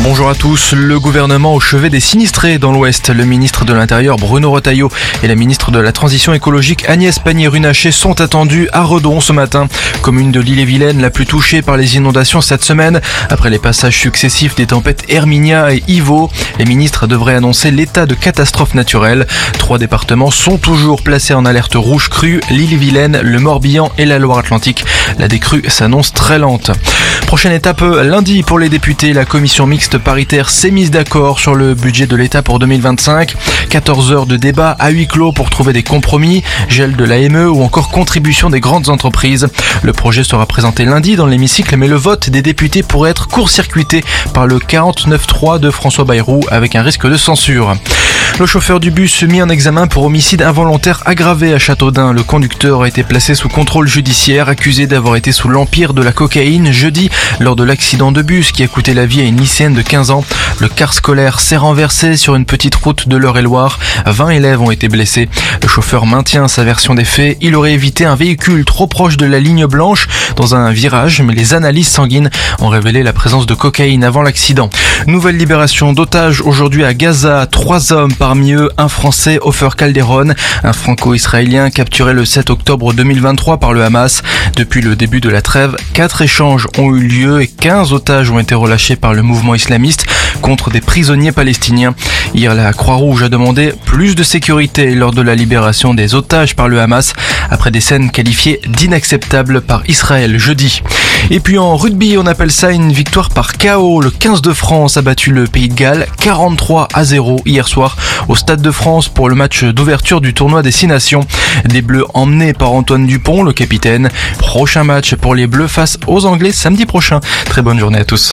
Bonjour à tous. Le gouvernement au chevet des sinistrés dans l'Ouest. Le ministre de l'Intérieur Bruno Retailleau et la ministre de la Transition écologique Agnès Pannier-Runacher sont attendus à Redon ce matin. Commune de l'Ille-et-Vilaine la plus touchée par les inondations cette semaine. Après les passages successifs des tempêtes Herminia et Ivo, les ministres devraient annoncer l'état de catastrophe naturelle. 3 départements sont toujours placés en alerte rouge crue. L'Ille-et-Vilaine, le Morbihan et la Loire-Atlantique. La décrue s'annonce très lente. Prochaine étape lundi pour les députés. La commission mixte paritaire s'est mise d'accord sur le budget de l'État pour 2025. 14 heures de débat à huis clos pour trouver des compromis, gel de l'AME ou encore contribution des grandes entreprises. Le projet sera présenté lundi dans l'hémicycle, mais le vote des députés pourrait être court-circuité par le 49.3 de François Bayrou avec un risque de censure. Le chauffeur du bus mis en examen pour homicide involontaire aggravé à Châteaudun. Le conducteur a été placé sous contrôle judiciaire, accusé d'avoir été sous l'empire de la cocaïne jeudi lors de l'accident de bus qui a coûté la vie à une lycéenne de 15 ans. Le car scolaire s'est renversé sur une petite route de l'Eure-et-Loire. 20 élèves ont été blessés. Le chauffeur maintient sa version des faits. Il aurait évité un véhicule trop proche de la ligne blanche dans un virage, mais les analyses sanguines ont révélé la présence de cocaïne avant l'accident. Nouvelle libération d'otages aujourd'hui à Gaza. 3 hommes, parmi eux un Français, Ofer Calderon, un franco-israélien capturé le 7 octobre 2023 par le Hamas. Depuis le début de la trêve, 4 échanges ont eu lieu et 15 otages ont été relâchés par le mouvement islamiste contre des prisonniers palestiniens. Hier, la Croix-Rouge a demandé plus de sécurité lors de la libération des otages par le Hamas, après des scènes qualifiées d'inacceptables par Israël jeudi. Et puis en rugby, on appelle ça une victoire par KO. Le 15 de France a battu le Pays de Galles 43-0 hier soir au Stade de France pour le match d'ouverture du tournoi des 6 nations. Des Bleus emmenés par Antoine Dupont, le capitaine. Prochain match pour les Bleus face aux Anglais samedi prochain. Très bonne journée à tous.